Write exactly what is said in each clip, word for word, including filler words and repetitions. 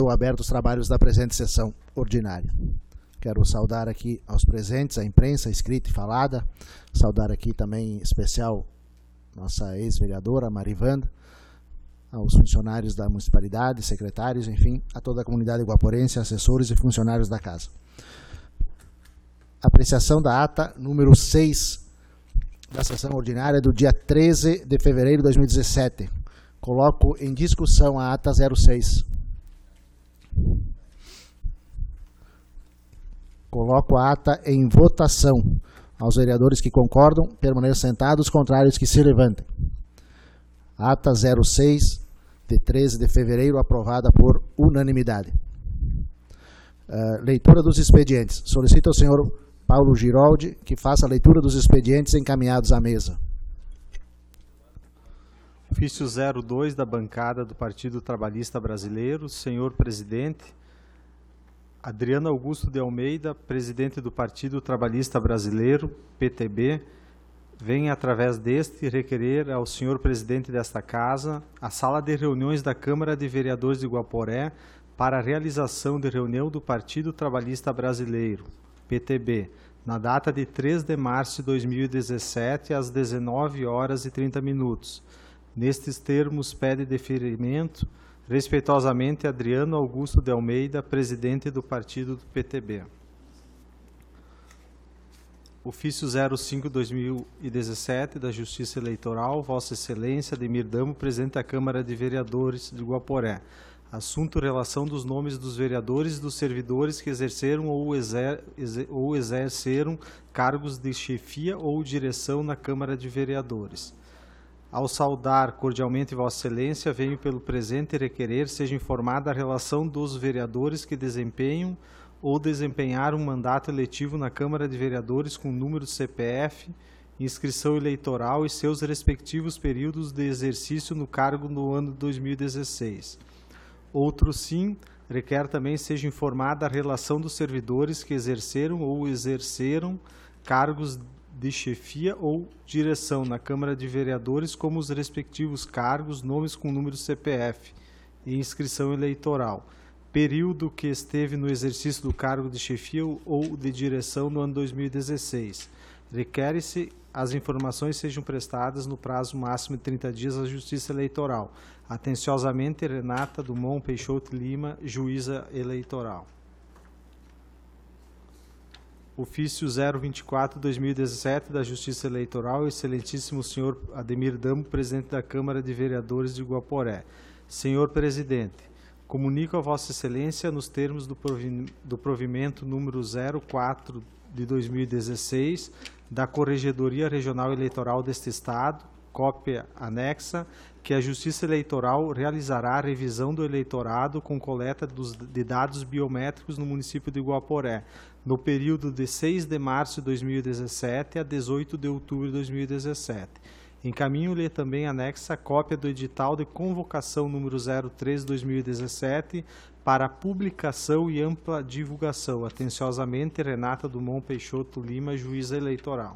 Aberto os trabalhos da presente sessão ordinária. Quero saudar aqui aos presentes, a imprensa escrita e falada, saudar aqui também em especial nossa ex-vereadora Marivanda, aos funcionários da municipalidade, secretários, enfim, a toda a comunidade iguaporense, assessores e funcionários da casa. Apreciação da ata número seis da sessão ordinária do dia treze de fevereiro de dois mil e dezessete. Coloco em discussão a ata zero seis. Coloco a ata em votação. Aos vereadores que concordam, permaneçam sentados, contrários que se levantem. Ata zero seis, de treze de fevereiro, aprovada por unanimidade. Uh, leitura dos expedientes. Solicito ao senhor Paulo Giroldi que faça a leitura dos expedientes encaminhados à mesa. Ofício zero dois da bancada do Partido Trabalhista Brasileiro, senhor presidente, Adriano Augusto de Almeida, presidente do Partido Trabalhista Brasileiro, P T B, vem, através deste, requerer ao senhor presidente desta Casa a sala de reuniões da Câmara de Vereadores de Guaporé para a realização de reunião do Partido Trabalhista Brasileiro, P T B, na data de três de março de dois mil e dezessete, às dezenove horas e trinta minutos. Nestes termos, pede deferimento, respeitosamente, Adriano Augusto de Almeida, presidente do partido do P T B. Ofício zero cinco barra dois mil e dezessete da Justiça Eleitoral, Vossa Excelência Ademir Damo, presidente da Câmara de Vereadores de Guaporé. Assunto: relação dos nomes dos vereadores e dos servidores que exerceram ou, exer, exer, ou exerceram cargos de chefia ou direção na Câmara de Vereadores. Ao saudar cordialmente Vossa Excelência, venho pelo presente requerer seja informada a relação dos vereadores que desempenham ou desempenharam um mandato eletivo na Câmara de Vereadores com número de C P F, inscrição eleitoral e seus respectivos períodos de exercício no cargo no ano de dois mil e dezesseis. Outro sim, requer também seja informada a relação dos servidores que exerceram ou exerceram cargos de chefia ou direção na Câmara de Vereadores, como os respectivos cargos, nomes com número C P F e inscrição eleitoral, período que esteve no exercício do cargo de chefia ou de direção no ano dois mil e dezesseis. Requer-se as informações sejam prestadas no prazo máximo de trinta dias à Justiça Eleitoral. Atenciosamente, Renata Dumont Peixoto Lima, juíza eleitoral. Ofício zero vinte e quatro barra dois mil e dezessete da Justiça Eleitoral, excelentíssimo senhor Ademir Damo, presidente da Câmara de Vereadores de Guaporé. Senhor presidente, comunico a Vossa Excelência, nos termos do, provi do provimento número zero quatro de dois mil e dezesseis, da Corregedoria Regional Eleitoral deste Estado, cópia anexa, que a Justiça Eleitoral realizará a revisão do eleitorado com coleta dos, de dados biométricos no município de Guaporé, no período de seis de março de dois mil e dezessete a dezoito de outubro de dois mil e dezessete. Encaminho-lhe também anexa a cópia do edital de convocação número zero três de dois mil e dezessete para publicação e ampla divulgação. Atenciosamente, Renata Dumont Peixoto Lima, juíza eleitoral.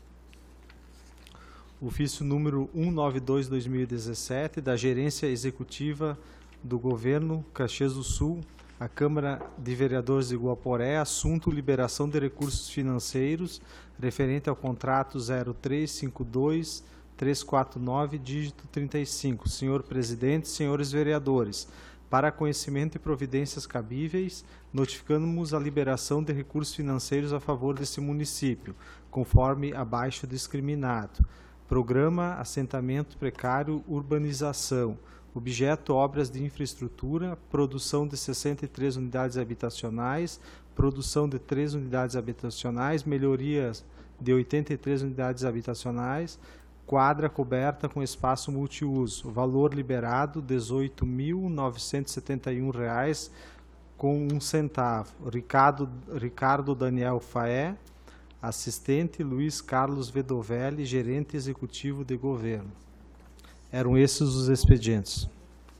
Ofício número cento e noventa e dois de dois mil e dezessete, da Gerência Executiva do Governo Caxias do Sul, a Câmara de Vereadores de Guaporé, assunto liberação de recursos financeiros, referente ao contrato zero três cinco dois três quatro nove, dígito trinta e cinco. Senhor Presidente, senhores vereadores, para conhecimento e providências cabíveis, notificamos a liberação de recursos financeiros a favor desse município, conforme abaixo discriminado. Programa Assentamento Precário Urbanização. Objeto: obras de infraestrutura, produção de sessenta e três unidades habitacionais, produção de três unidades habitacionais, melhorias de oitenta e três unidades habitacionais, quadra coberta com espaço multiuso. Valor liberado: dezoito mil novecentos e setenta e um reais com um centavo. Ricardo, Ricardo Daniel Faé, assistente; Luiz Carlos Vedovelli, gerente executivo de governo. Eram esses os expedientes.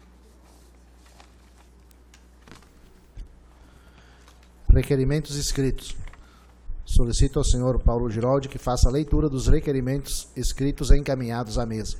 Requerimentos escritos. Solicito ao senhor Paulo Giroldi que faça a leitura dos requerimentos escritos encaminhados à mesa.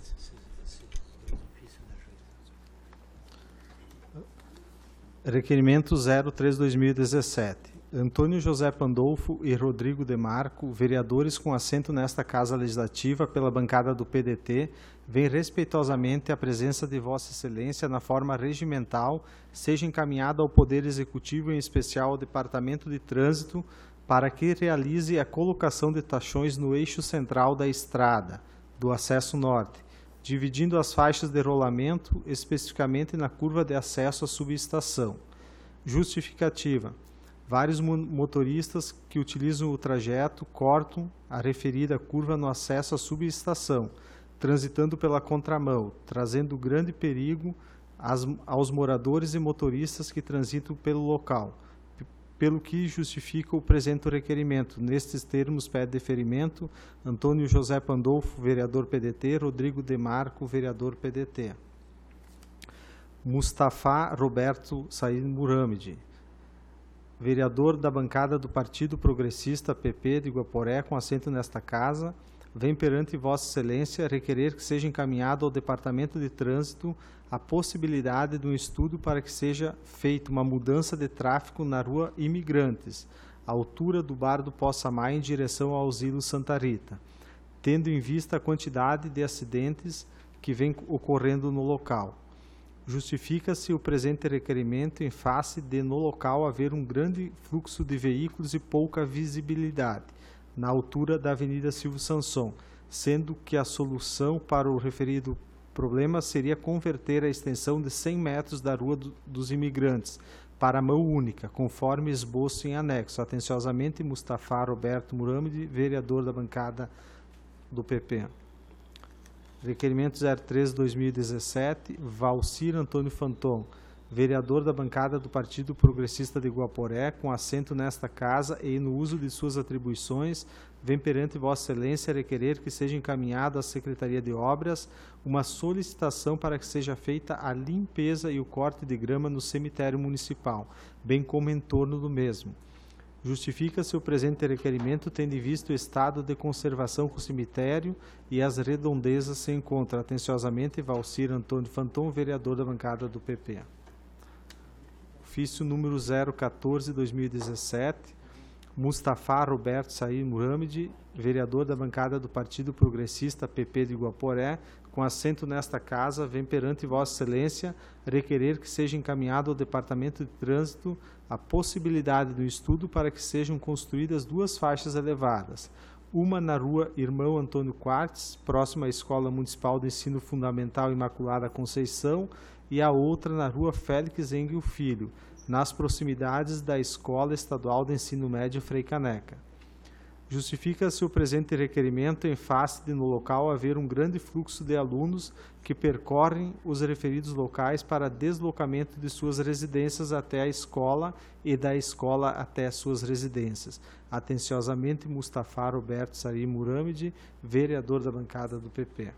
Requerimento zero três barra dois mil e dezessete. Antônio José Pandolfo e Rodrigo Demarco, vereadores com assento nesta Casa Legislativa pela bancada do P D T, vêm respeitosamente a presença de Vossa Excelência na forma regimental, seja encaminhada ao Poder Executivo, em especial ao Departamento de Trânsito, para que realize a colocação de tachões no eixo central da estrada, do acesso norte, dividindo as faixas de rolamento, especificamente na curva de acesso à subestação. Justificativa. Vários motoristas que utilizam o trajeto cortam a referida curva no acesso à subestação, transitando pela contramão, trazendo grande perigo às, aos moradores e motoristas que transitam pelo local, pelo que justifica o presente requerimento. Nestes termos, pede deferimento Antônio José Pandolfo, vereador P D T, Rodrigo Demarco, vereador P D T. Mustafa Roberto Said Muramide, vereador da bancada do Partido Progressista P P de Guaporé, com assento nesta Casa, vem perante Vossa Excelência requerer que seja encaminhado ao Departamento de Trânsito a possibilidade de um estudo para que seja feita uma mudança de tráfego na Rua Imigrantes, à altura do Bar do Poçamai, em direção ao Asilo Santa Rita, tendo em vista a quantidade de acidentes que vem ocorrendo no local. Justifica-se o presente requerimento em face de, no local, haver um grande fluxo de veículos e pouca visibilidade, na altura da Avenida Silvio Sanson, sendo que a solução para o referido problema seria converter a extensão de cem metros da Rua do, dos Imigrantes para a mão única, conforme esboço em anexo. Atenciosamente, Mustafa Roberto Muramide, vereador da bancada do P P. Requerimento zero três barra dois mil e dezessete, Valcir Antônio Fanton, vereador da bancada do Partido Progressista de Guaporé, com assento nesta Casa e no uso de suas atribuições, vem perante Vossa Excelência requerer que seja encaminhado à Secretaria de Obras uma solicitação para que seja feita a limpeza e o corte de grama no cemitério municipal, bem como em torno do mesmo. Justifica-se o presente requerimento, tendo em vista o estado de conservação que o cemitério e as redondezas se encontram. Atenciosamente, Valcir Antônio Fanton, vereador da bancada do P P. Ofício número zero quatorze barra dois mil e dezessete, Mustafa Roberto Said Muramide, vereador da bancada do Partido Progressista P P de Guaporé, com assento nesta Casa, vem perante Vossa Excelência requerer que seja encaminhado ao Departamento de Trânsito a possibilidade do estudo para que sejam construídas duas faixas elevadas, uma na Rua Irmão Antônio Quartz, próxima à Escola Municipal de Ensino Fundamental Imaculada Conceição, e a outra na Rua Félix Engel Filho, nas proximidades da Escola Estadual de Ensino Médio Frei Caneca. Justifica-se o presente requerimento em face de, no local, haver um grande fluxo de alunos que percorrem os referidos locais para deslocamento de suas residências até a escola e da escola até suas residências. Atenciosamente, Mustafa Roberto Said Muramide, vereador da bancada do P P.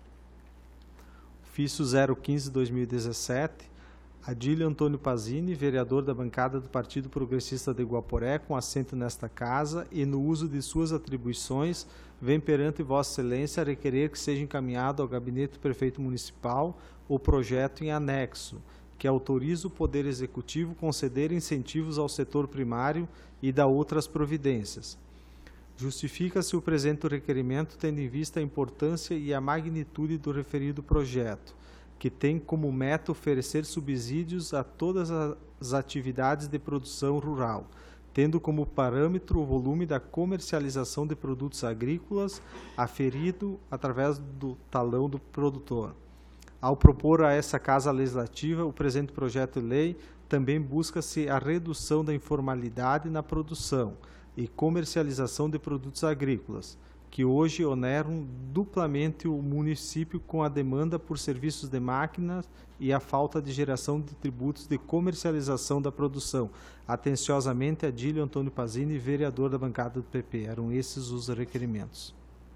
Ofício zero quinze barra dois mil e dezessete, Adílio Antônio Pazini, vereador da bancada do Partido Progressista de Guaporé, com assento nesta Casa e no uso de suas atribuições, vem perante Vossa Excelência requerer que seja encaminhado ao Gabinete do Prefeito Municipal o projeto em anexo, que autoriza o Poder Executivo conceder incentivos ao setor primário e dá outras providências. Justifica-se o presente requerimento tendo em vista a importância e a magnitude do referido projeto, que tem como meta oferecer subsídios a todas as atividades de produção rural, tendo como parâmetro o volume da comercialização de produtos agrícolas aferido através do talão do produtor. Ao propor a essa Casa Legislativa, o presente projeto de lei também busca-se a redução da informalidade na produção e comercialização de produtos agrícolas, que hoje oneram duplamente o município com a demanda por serviços de máquinas e a falta de geração de tributos de comercialização da produção. Atenciosamente, Adílio Antônio Pazini, vereador da bancada do P P. Eram esses os requerimentos.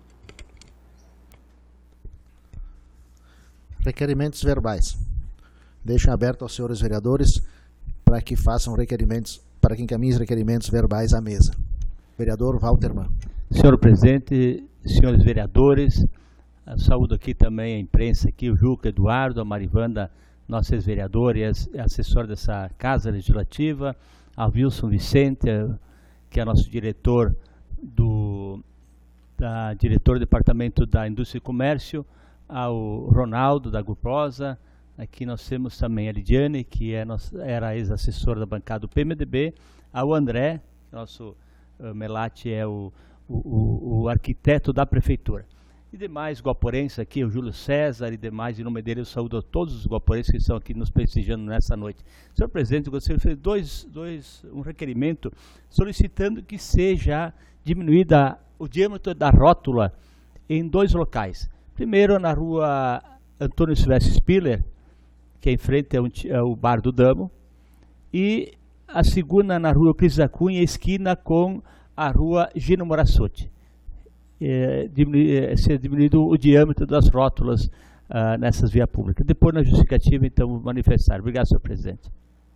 Requerimentos verbais. Deixo aberto aos senhores vereadores para que façam requerimentos, para que encaminhem os requerimentos verbais à mesa. Vereador Walter Mann. Senhor presidente, senhores vereadores, saúdo aqui também a imprensa, aqui, o Juca Eduardo, a Marivanda nosso ex-vereador e assessor dessa Casa Legislativa, ao Wilson Vicente, que é nosso diretor do, da, diretor do Departamento da Indústria e Comércio, ao Ronaldo, da Guprosa. Aqui nós temos também a Lidiane, que é nossa, era ex-assessora da bancada do P M D B, ao André, nosso uh, Melati é o, o, o arquiteto da prefeitura. E demais guaporenses aqui, o Júlio César e demais, em nome dele eu saúdo a todos os guaporenses que estão aqui nos prestigiando nessa noite. Senhor presidente, eu gostaria de fazer dois, dois, um requerimento solicitando que seja diminuída o diâmetro da rótula em dois locais. Primeiro, na rua Antônio Silvestre Spiller, que é em frente ao, ao Bar do Damo, e a segunda na rua Cris da Cunha, esquina com a rua Gino Morassotti. É, diminu é, ser diminuído o diâmetro das rótulas ah, nessas vias públicas. Depois, na justificativa, então, vou manifestar. Obrigado, senhor presidente.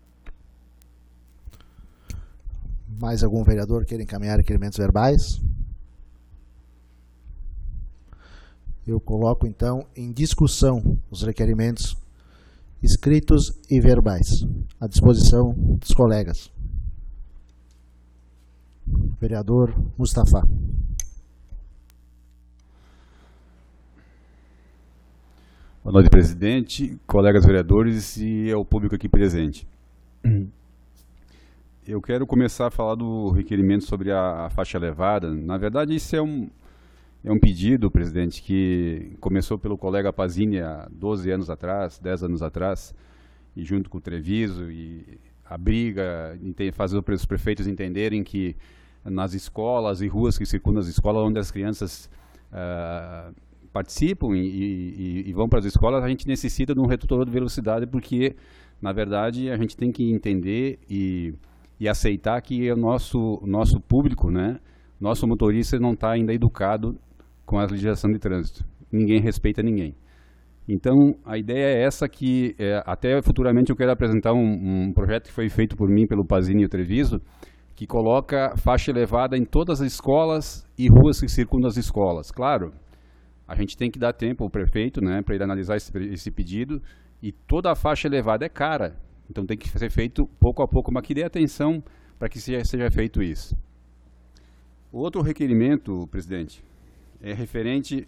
Mais algum vereador queira encaminhar requerimentos verbais? Eu coloco, então, em discussão os requerimentos escritos e verbais, à disposição dos colegas. Vereador Mustafa. Boa noite, presidente, colegas vereadores e ao público aqui presente. Eu quero começar a falar do requerimento sobre a, a faixa elevada. Na verdade, isso é um, é um pedido, presidente, que começou pelo colega Pazini há doze anos atrás, dez anos atrás, e junto com o Treviso, e a briga, fazer os prefeitos entenderem que nas escolas e ruas que circundam as escolas, onde as crianças uh, participam e, e, e vão para as escolas, a gente necessita de um redutor de velocidade, porque, na verdade, a gente tem que entender e, e aceitar que o nosso, nosso público, né, nosso motorista não está ainda educado com a legislação de trânsito. Ninguém respeita ninguém. Então, a ideia é essa que, é, até futuramente eu quero apresentar um, um projeto que foi feito por mim, pelo Pazini e o Treviso, que coloca faixa elevada em todas as escolas e ruas que circundam as escolas. Claro, a gente tem que dar tempo ao prefeito, né, para ele analisar esse, esse pedido, e toda a faixa elevada é cara, então tem que ser feito pouco a pouco, mas que dê atenção para que seja, seja feito isso. O outro requerimento, presidente, é referente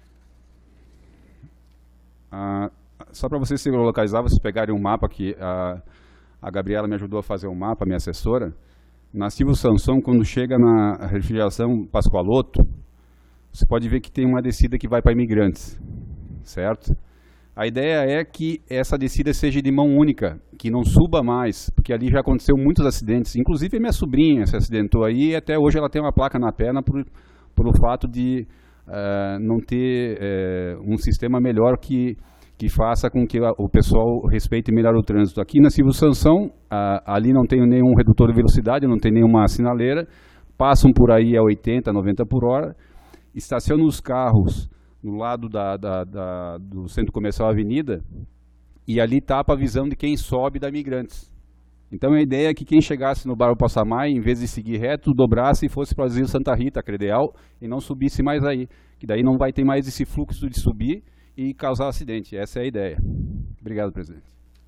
a, só para vocês se localizar, vocês pegarem um mapa que a, a Gabriela me ajudou a fazer um mapa, minha assessora. Na Silvio Sansão, quando chega na refrigeração Pascoaloto, você pode ver que tem uma descida que vai para Imigrantes, certo? A ideia é que essa descida seja de mão única, que não suba mais, porque ali já aconteceu muitos acidentes. Inclusive, minha sobrinha se acidentou aí e até hoje ela tem uma placa na perna por, por o fato de uh, não ter uh, um sistema melhor que, que faça com que o pessoal respeite melhor o trânsito. Aqui na Silvio Sansão, uh, ali não tem nenhum redutor de velocidade, não tem nenhuma sinaleira, passam por aí a oitenta, noventa por hora, estacionam os carros no lado da, da, da, do Centro Comercial Avenida, e ali tapa a visão de quem sobe da Imigrantes. Então a ideia é que quem chegasse no bairro Passamai, em vez de seguir reto, dobrasse e fosse para o Asilo Santa Rita, Credeal, e não subisse mais aí, que daí não vai ter mais esse fluxo de subir e causar acidente. Essa é a ideia. Obrigado, presidente.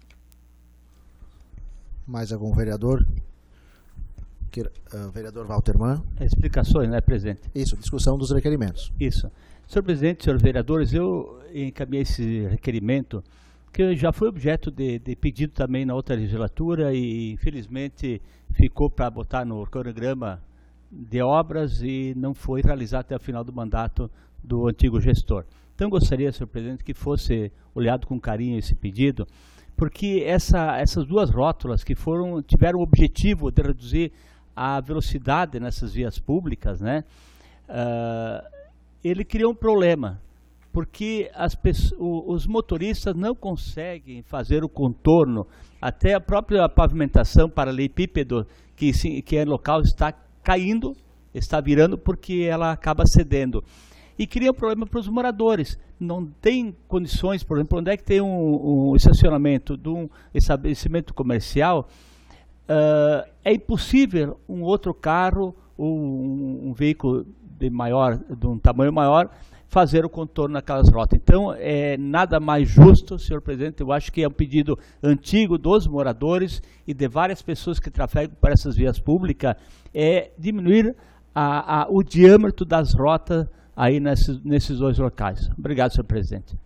Mais algum vereador? Uh, vereador Walterman. Explicações, né, presidente? Isso, discussão dos requerimentos. Isso. Senhor presidente, senhores vereadores, eu encaminhei esse requerimento, que já foi objeto de, de pedido também na outra legislatura e, infelizmente, ficou para botar no cronograma de obras e não foi realizado até o final do mandato do antigo gestor. Então, gostaria, senhor presidente, que fosse olhado com carinho esse pedido, porque essa, essas duas rótulas que foram, tiveram o objetivo de reduzir a velocidade nessas vias públicas, né, uh, ele criou um problema, porque as pessoas, os motoristas não conseguem fazer o contorno, até a própria pavimentação paralelepípedo que, que é local está caindo, está virando porque ela acaba cedendo. E cria um problema para os moradores. Não tem condições, por exemplo, onde é que tem um, um estacionamento de um estabelecimento comercial, uh, é impossível um outro carro ou um, um veículo de maior, de um tamanho maior, fazer o contorno naquelas rotas. Então, é nada mais justo, senhor presidente, eu acho que é um pedido antigo dos moradores e de várias pessoas que trafegam por essas vias públicas, é diminuir a, a, o diâmetro das rotas aí nesses, nesses dois locais. Obrigado, senhor presidente.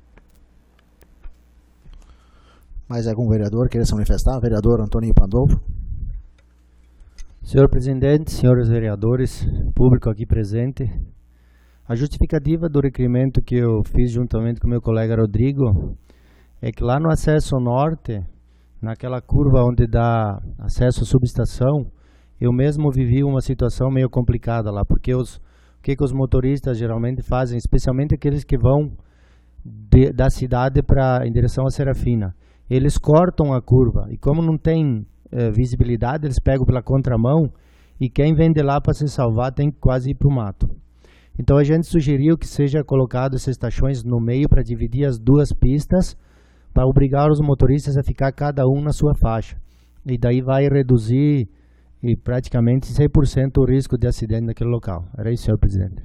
Mais algum vereador queira se manifestar? Vereador Antônio Pandolfo. Senhor presidente, senhores vereadores, público aqui presente, a justificativa do requerimento que eu fiz juntamente com meu colega Rodrigo é que lá no acesso norte, naquela curva onde dá acesso à subestação, eu mesmo vivi uma situação meio complicada lá, porque os, o que, que os motoristas geralmente fazem, especialmente aqueles que vão de, da cidade para em direção à Serafina, eles cortam a curva e como não tem eh, visibilidade, eles pegam pela contramão e quem vem de lá para se salvar tem que quase ir para o mato. Então a gente sugeriu que seja colocado esses tachões no meio para dividir as duas pistas, para obrigar os motoristas a ficar cada um na sua faixa. E daí vai reduzir e praticamente cem por cento o risco de acidente naquele local. Era isso, senhor presidente.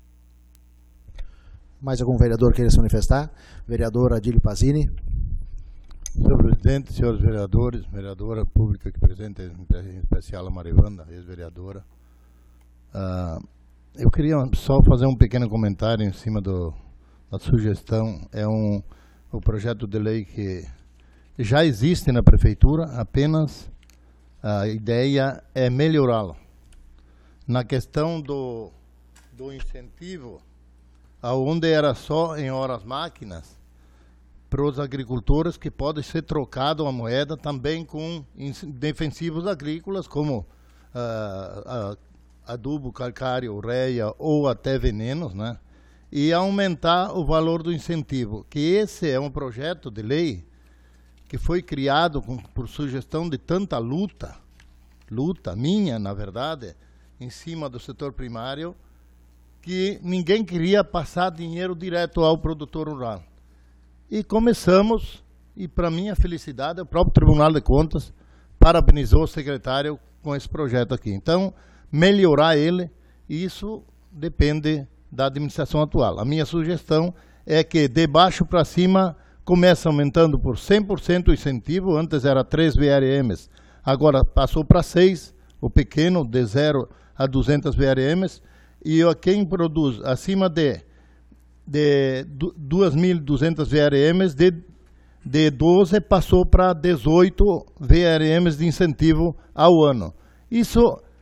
Mais algum vereador queira se manifestar? Vereador Adílio Pazini. Senhor presidente, senhores vereadores, vereadora pública aqui presente, em especial a Marivanda, ex-vereadora. Uh, eu queria só fazer um pequeno comentário em cima do, da sugestão. É um, um projeto de lei que já existe na prefeitura, apenas a ideia é melhorá-lo. Na questão do, do incentivo, aonde era só em horas máquinas, para os agricultores que pode ser trocado a moeda também com defensivos agrícolas, como uh, uh, adubo calcário, ureia ou até venenos, né? E aumentar o valor do incentivo, que esse é um projeto de lei que foi criado com, por sugestão de tanta luta, luta minha, na verdade, em cima do setor primário, que ninguém queria passar dinheiro direto ao produtor rural. E começamos, e para minha felicidade, o próprio Tribunal de Contas parabenizou o secretário com esse projeto aqui. Então, melhorar ele, isso depende da administração atual. A minha sugestão é que de baixo para cima começa aumentando por cem por cento o incentivo, antes era três V R Ms, agora passou para seis, o pequeno de zero a duzentos V R Ms, e quem produz acima de de duas mil e duzentos V R Ms, de, de doze passou para dezoito V R Ms de incentivo ao ano. Isso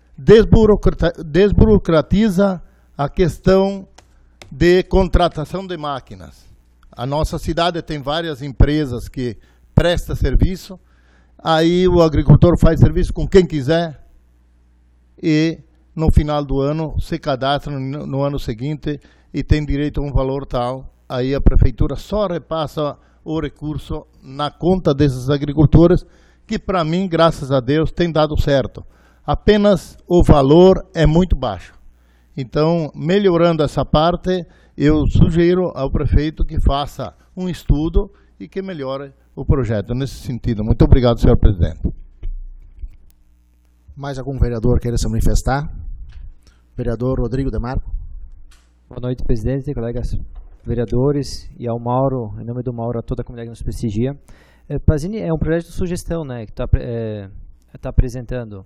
desburocratiza a questão de contratação de máquinas. A nossa cidade tem várias empresas que prestam serviço, aí o agricultor faz serviço com quem quiser e no final do ano se cadastra no, no ano seguinte e tem direito a um valor tal, aí a prefeitura só repassa o recurso na conta desses agricultores, que para mim, graças a Deus, tem dado certo. Apenas o valor é muito baixo. Então, melhorando essa parte, eu sugiro ao prefeito que faça um estudo e que melhore o projeto nesse sentido. Muito obrigado, senhor presidente. Mais algum vereador queira se manifestar? Vereador Rodrigo Demarco. Boa noite, presidente, colegas vereadores, e ao Mauro, em nome do Mauro, a toda a comunidade que nos prestigia. É, Pazini, é um projeto de sugestão, né, que está é, tá apresentando.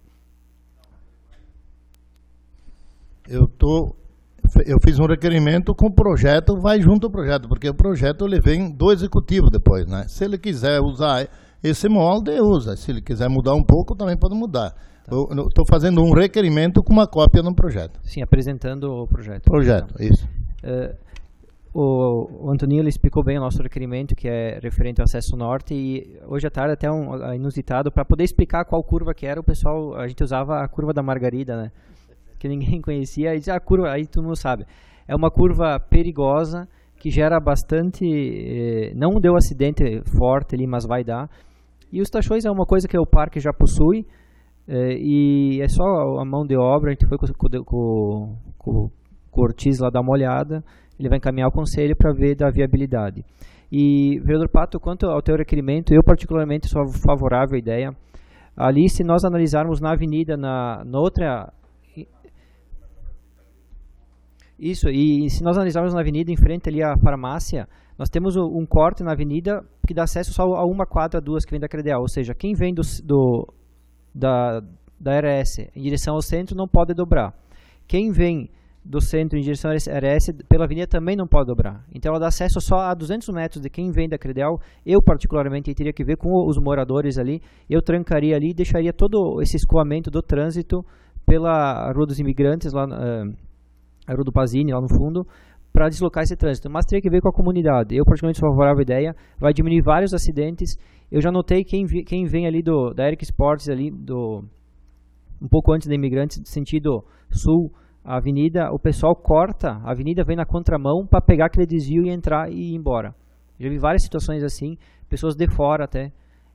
Eu, tô, eu fiz um requerimento com o projeto, vai junto ao projeto, porque o projeto ele vem do executivo depois, né? Se ele quiser usar esse molde, usa. Se ele quiser mudar um pouco, também pode mudar. Tá. Eu estou fazendo um requerimento com uma cópia do projeto. Sim, apresentando o projeto. Projeto, então, isso. Uh, o, o Antonino ele explicou bem o nosso requerimento, que é referente ao acesso norte, e hoje à tarde até um inusitado, para poder explicar qual curva que era, o pessoal, a gente usava a curva da Margarida, né? Que ninguém conhecia, e a curva, aí todo mundo sabe. É uma curva perigosa, que gera bastante, eh, não deu acidente forte ali, mas vai dar. E os tachões é uma coisa que o parque já possui, eh, e é só a mão de obra. A gente foi com, com, com, com o Ortiz lá dar uma olhada, ele vai encaminhar o conselho para ver da viabilidade. E, vereador Pato, quanto ao teu requerimento, eu particularmente sou favorável à ideia. Ali, se nós analisarmos na avenida, na, na outra... Isso, e se nós analisarmos na avenida, em frente ali à farmácia, nós temos um corte na avenida que dá acesso só a uma quadra, duas que vem da Credeal. Ou seja, quem vem do, do, da, da R S em direção ao centro não pode dobrar. Quem vem do centro em direção à R S pela avenida também não pode dobrar. Então ela dá acesso só a duzentos metros de quem vem da Credeal. Eu particularmente teria que ver com os moradores ali. Eu trancaria ali e deixaria todo esse escoamento do trânsito pela Rua dos Imigrantes, lá uh, a Rua do Pazini, lá no fundo, para deslocar esse trânsito. Mas teria que ver com a comunidade. Eu particularmente sou favorável à ideia. Vai diminuir vários acidentes. Eu já notei quem, vi, quem vem ali do, da Eric Sports, ali do, um pouco antes da Imigrantes, sentido sul, a avenida, o pessoal corta, a avenida vem na contramão para pegar aquele desvio e entrar e ir embora. Já vi várias situações assim, pessoas de fora até,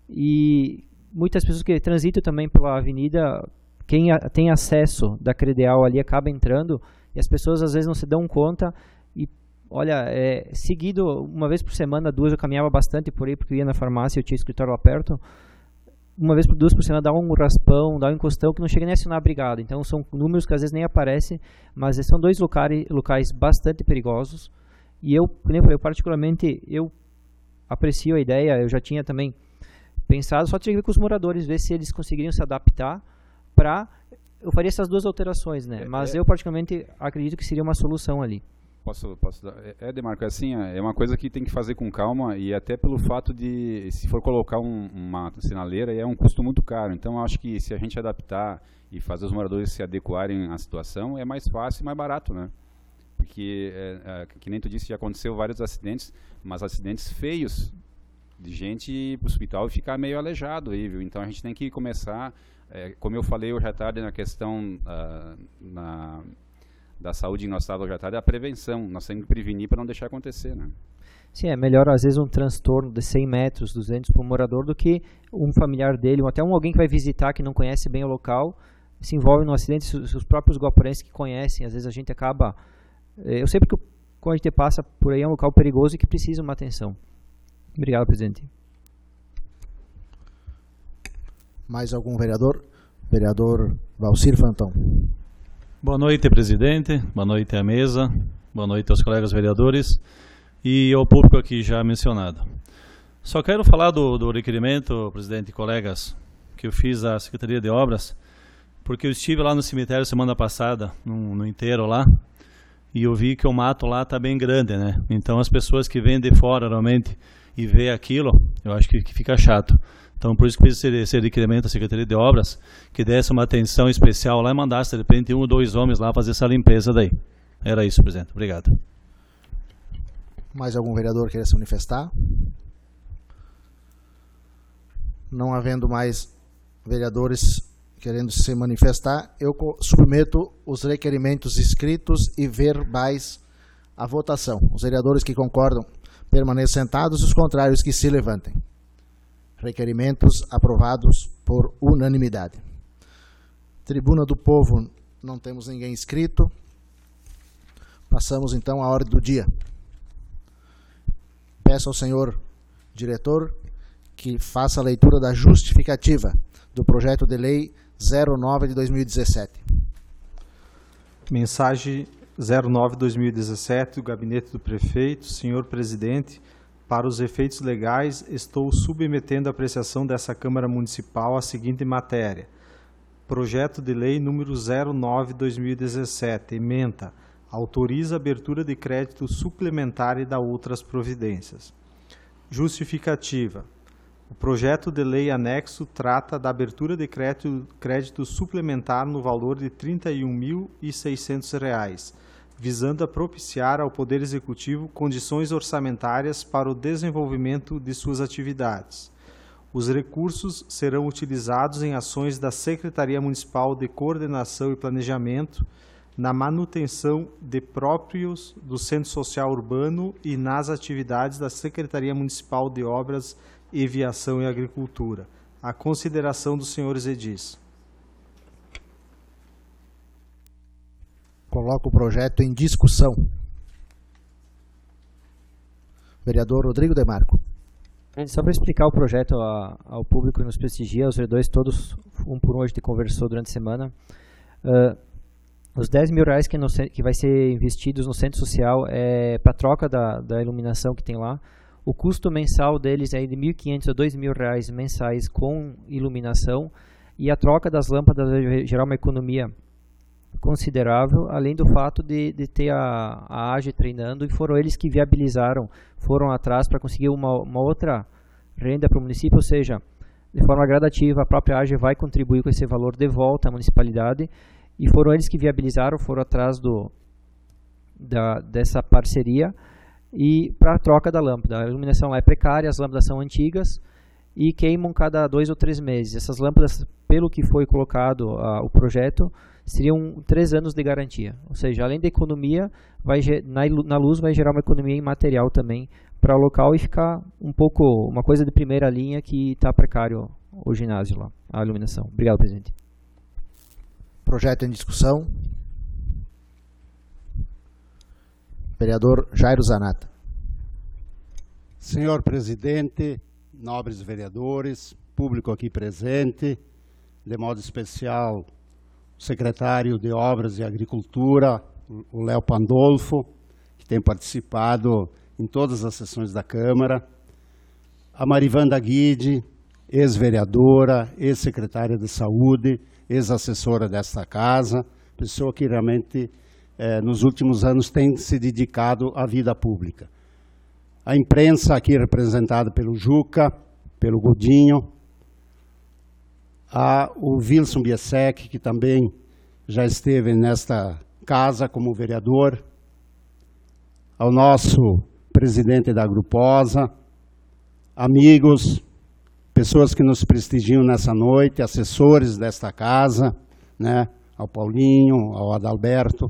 e muitas pessoas que transitam também pela avenida, quem a, tem acesso da Credeal ali acaba entrando, e as pessoas às vezes não se dão conta, e olha, é, seguido, uma vez por semana, duas, eu caminhava bastante por aí, porque eu ia na farmácia, eu tinha escritório lá perto, uma vez por duas por semana dá um raspão, dá um encostão que não chega nem a acionar a brigada. Então são números que às vezes nem aparecem, mas são dois locais, locais bastante perigosos. E eu, como eu falei, eu particularmente, eu aprecio a ideia, eu já tinha também pensado, só tinha que ver com os moradores, ver se eles conseguiriam se adaptar para... Eu faria essas duas alterações, né? Mas é, eu particularmente acredito que seria uma solução ali. Posso, posso dar? É, Demarco, assim, é uma coisa que tem que fazer com calma, e até pelo fato de, se for colocar um, uma sinaleira, é um custo muito caro. Então, eu acho que se a gente adaptar e fazer os moradores se adequarem à situação, é mais fácil e mais barato, né? Porque, é, é, que nem tu disse, já aconteceu vários acidentes, mas acidentes feios, de gente ir para o hospital e ficar meio aleijado aí, viu? Então, a gente tem que começar, é, como eu falei hoje à tarde na questão uh, na... da saúde em nosso estado hoje à tarde, é a prevenção. Nós temos que prevenir para não deixar acontecer, né? Sim, é melhor às vezes um transtorno de cem metros, duzentos para um morador do que um familiar dele, ou até um alguém que vai visitar que não conhece bem o local, se envolve no acidente, os, os próprios guaporenses que conhecem, às vezes a gente acaba... Eu sei porque quando a gente passa por aí é um local perigoso e que precisa uma atenção. Obrigado, presidente. Mais algum vereador? Vereador Valcir Fantão. Boa noite, presidente. Boa noite à mesa. Boa noite aos colegas vereadores e ao público aqui já mencionado. Só quero falar do, do requerimento, presidente e colegas, que eu fiz à Secretaria de Obras, porque eu estive lá no cemitério semana passada, no, no inteiro lá, e eu vi que o mato lá está bem grande, né? Então as pessoas que vêm de fora, realmente, e vê aquilo, eu acho que, que fica chato. Então, por isso que fiz esse, esse requerimento à Secretaria de Obras, que desse uma atenção especial lá e mandasse, de repente, um ou dois homens lá fazer essa limpeza daí. Era isso, presidente. Obrigado. Mais algum vereador queira se manifestar? Não havendo mais vereadores querendo se manifestar, eu submeto os requerimentos escritos e verbais à votação. Os vereadores que concordam permaneçam sentados, os contrários que se levantem. Requerimentos aprovados por unanimidade. Tribuna do Povo, não temos ninguém inscrito. Passamos então à ordem do dia. Peço ao senhor diretor que faça a leitura da justificativa do projeto de lei zero nove de dois mil e dezessete. Mensagem zero nove de dois mil e dezessete do Gabinete do Prefeito. Senhor Presidente, para os efeitos legais, estou submetendo a apreciação dessa Câmara Municipal a seguinte matéria. Projeto de Lei número zero nove de dois mil e dezessete, ementa, autoriza a abertura de crédito suplementar e da outras providências. Justificativa. O projeto de lei anexo trata da abertura de crédito, crédito suplementar no valor de trinta e um mil e seiscentos reais, visando a propiciar ao Poder Executivo condições orçamentárias para o desenvolvimento de suas atividades. Os recursos serão utilizados em ações da Secretaria Municipal de Coordenação e Planejamento, na manutenção de próprios do Centro Social Urbano e nas atividades da Secretaria Municipal de Obras e Viação e Agricultura. A consideração dos senhores edis. Coloco o projeto em discussão. Vereador Rodrigo Demarco. Só para explicar o projeto a, ao público que nos prestigia, os vereadores todos, um por um, a gente conversou durante a semana. Uh, Os dez mil reais que, no, que vai ser investidos no centro social é para troca da, da iluminação que tem lá. O custo mensal deles é de mil e quinhentos a dois mil reais mensais com iluminação. E a troca das lâmpadas vai gerar uma economia considerável, além do fato de, de ter a, a A G E treinando, e foram eles que viabilizaram, foram atrás para conseguir uma, uma outra renda para o município, ou seja, de forma gradativa a própria A G E vai contribuir com esse valor de volta à municipalidade, e foram eles que viabilizaram, foram atrás do, da, dessa parceria e para a troca da lâmpada. A iluminação lá é precária, as lâmpadas são antigas e queimam cada dois ou três meses. Essas lâmpadas, pelo que foi colocado uh, o projeto, seriam três anos de garantia. Ou seja, além da economia, vai, na, na luz vai gerar uma economia em material também para o local e ficar um pouco, uma coisa de primeira linha que está precário o ginásio lá, a iluminação. Obrigado, presidente. Projeto em discussão. Vereador Jairo Zanata. Senhor presidente, nobres vereadores, público aqui presente, de modo especial o secretário de Obras e Agricultura, o Léo Pandolfo, que tem participado em todas as sessões da Câmara, a Marivanda Guide, ex-vereadora, ex-secretária de Saúde, ex-assessora desta casa, pessoa que realmente eh, nos últimos anos tem se dedicado à vida pública. A imprensa aqui representada pelo Juca, pelo Godinho, a, o Wilson Biesek, que também já esteve nesta casa como vereador, ao nosso presidente da Gruposa, amigos, pessoas que nos prestigiam nessa noite, assessores desta casa, né, ao Paulinho, ao Adalberto.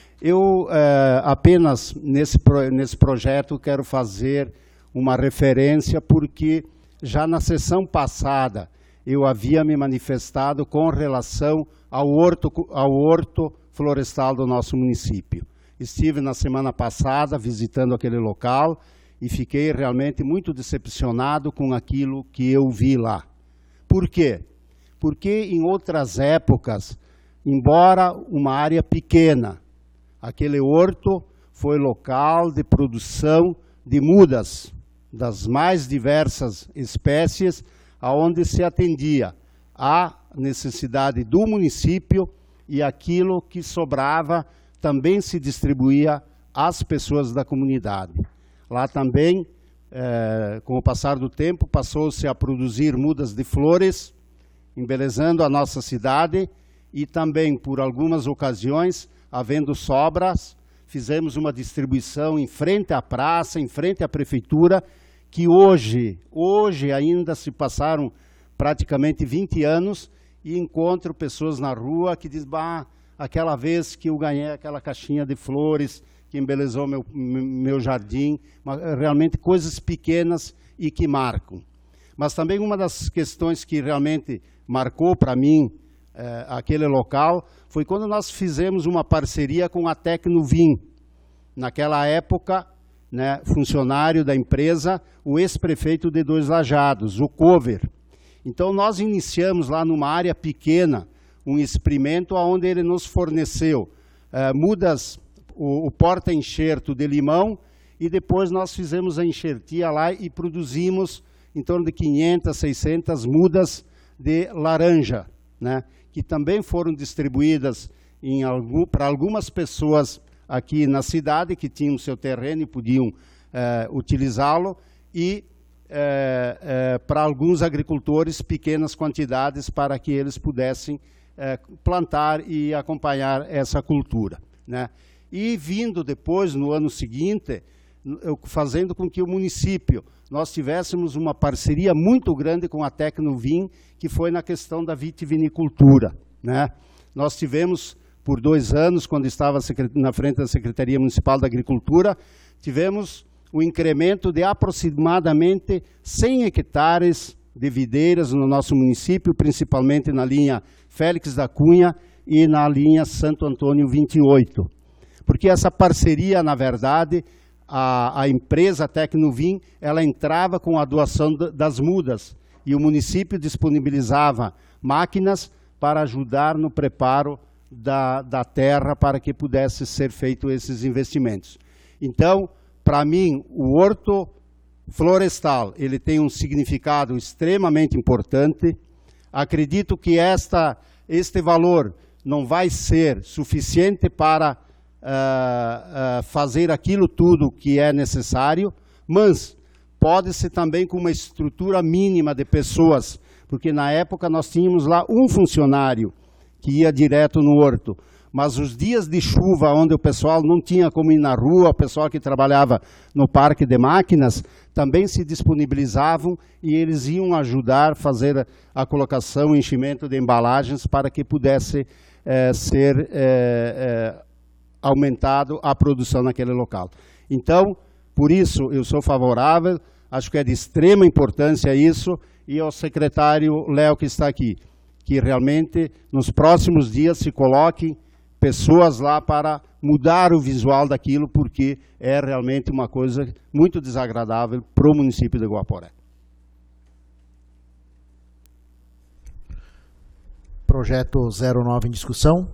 Eu eh, apenas, nesse, pro, nesse projeto, quero fazer uma referência, porque já na sessão passada eu havia me manifestado com relação ao horto, ao horto florestal do nosso município. Estive na semana passada visitando aquele local e fiquei realmente muito decepcionado com aquilo que eu vi lá. Por quê? Porque em outras épocas, embora uma área pequena, aquele horto foi local de produção de mudas das mais diversas espécies, aonde se atendia à necessidade do município e aquilo que sobrava também se distribuía às pessoas da comunidade. Lá também, eh, com o passar do tempo, passou-se a produzir mudas de flores, embelezando a nossa cidade, e também, por algumas ocasiões, havendo sobras, fizemos uma distribuição em frente à praça, em frente à prefeitura, que hoje, hoje ainda se passaram praticamente vinte anos e encontro pessoas na rua que dizem, bah, aquela vez que eu ganhei aquela caixinha de flores que embelezou meu, meu jardim, realmente coisas pequenas e que marcam. Mas também uma das questões que realmente marcou para mim eh, aquele local foi quando nós fizemos uma parceria com a Tecnovim. Naquela época, né, funcionário da empresa, o ex-prefeito de Dois Lajados, o Cover. Então nós iniciamos lá numa área pequena um experimento onde ele nos forneceu eh, mudas, o, o porta-enxerto de limão, e depois nós fizemos a enxertia lá e produzimos em torno de quinhentas, seiscentas mudas de laranja, né, que também foram distribuídas em algum, para algumas pessoas aqui na cidade que tinham seu terreno e podiam eh, utilizá-lo, e eh, eh, para alguns agricultores pequenas quantidades para que eles pudessem eh, plantar e acompanhar essa cultura, né? E vindo depois, no ano seguinte, fazendo com que o município, nós tivéssemos uma parceria muito grande com a Tecnovim, que foi na questão da vitivinicultura, né? Nós tivemos, por dois anos, quando estava na frente da Secretaria Municipal da Agricultura, tivemos um incremento de aproximadamente cem hectares de videiras no nosso município, principalmente na linha Félix da Cunha e na linha Santo Antônio vinte e oito. Porque essa parceria, na verdade, a, a empresa Tecnovim, ela entrava com a doação das mudas e o município disponibilizava máquinas para ajudar no preparo da, da terra para que pudesse ser feito esses investimentos. Então, para mim, o horto florestal, ele tem um significado extremamente importante. Acredito que esta, este valor não vai ser suficiente para uh, uh, fazer aquilo tudo que é necessário, mas pode-se também com uma estrutura mínima de pessoas, porque na época nós tínhamos lá um funcionário que ia direto no horto, mas os dias de chuva, onde o pessoal não tinha como ir na rua, o pessoal que trabalhava no parque de máquinas, também se disponibilizavam e eles iam ajudar a fazer a colocação e enchimento de embalagens para que pudesse eh, ser eh, eh, aumentado a produção naquele local. Então, por isso, eu sou favorável, acho que é de extrema importância isso, e ao secretário Léo que está aqui, que realmente nos próximos dias se coloquem pessoas lá para mudar o visual daquilo, porque é realmente uma coisa muito desagradável para o município de Guaporé. Projeto zero nove em discussão.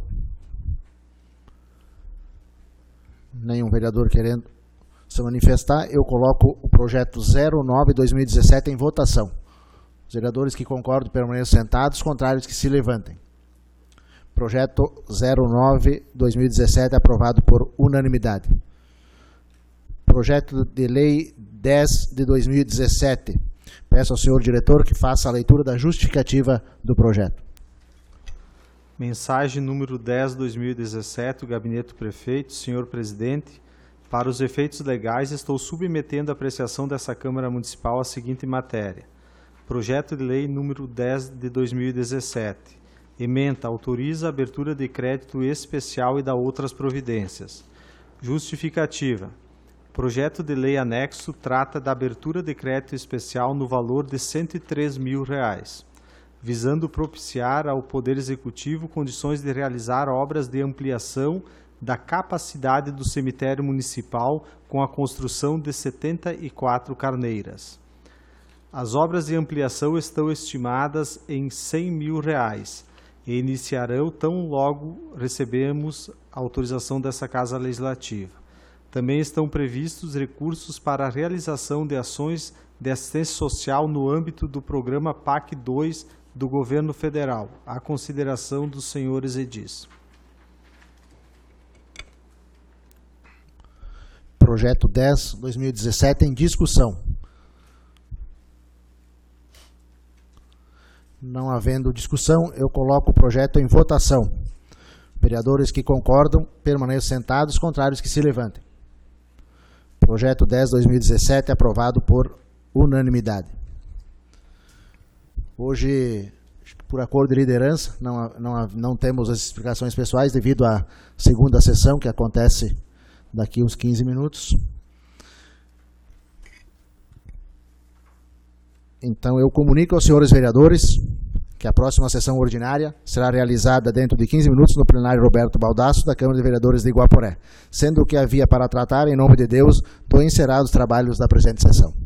Nenhum vereador querendo se manifestar. Eu coloco o projeto zero nove barra dois mil e dezessete em votação. Os vereadores que concordam permaneçam sentados, contrários que se levantem. Projeto zero nove barra dois mil e dezessete aprovado por unanimidade. Projeto de lei dez de dois mil e dezessete. Peço ao senhor diretor que faça a leitura da justificativa do projeto. Mensagem número dez de dois mil e dezessete, o Gabinete do Prefeito. Senhor Presidente, para os efeitos legais, estou submetendo a apreciação dessa Câmara Municipal a seguinte matéria. Projeto de lei número dez de dois mil e dezessete. Ementa autoriza a abertura de crédito especial e dá outras providências. Justificativa. Projeto de lei anexo trata da abertura de crédito especial no valor de cento e três mil reais, visando propiciar ao Poder Executivo condições de realizar obras de ampliação da capacidade do cemitério municipal com a construção de setenta e quatro carneiras. As obras de ampliação estão estimadas em cem mil reais e iniciarão tão logo recebemos a autorização dessa Casa Legislativa. Também estão previstos recursos para a realização de ações de assistência social no âmbito do programa P A C dois do Governo Federal, à consideração dos senhores edis. Projeto dez barra dois mil e dezessete em discussão. Não havendo discussão, eu coloco o projeto em votação. Vereadores que concordam, permaneçam sentados, contrários que se levantem. Projeto dez barra dois mil e dezessete aprovado por unanimidade. Hoje, por acordo de liderança, não, não, não temos as explicações pessoais devido à segunda sessão, que acontece daqui uns quinze minutos. Então, eu comunico aos senhores vereadores que a próxima sessão ordinária será realizada dentro de quinze minutos no plenário Roberto Baldasso, da Câmara de Vereadores de Guaporé, sendo o que havia para tratar, em nome de Deus, do encerrado os trabalhos da presente sessão.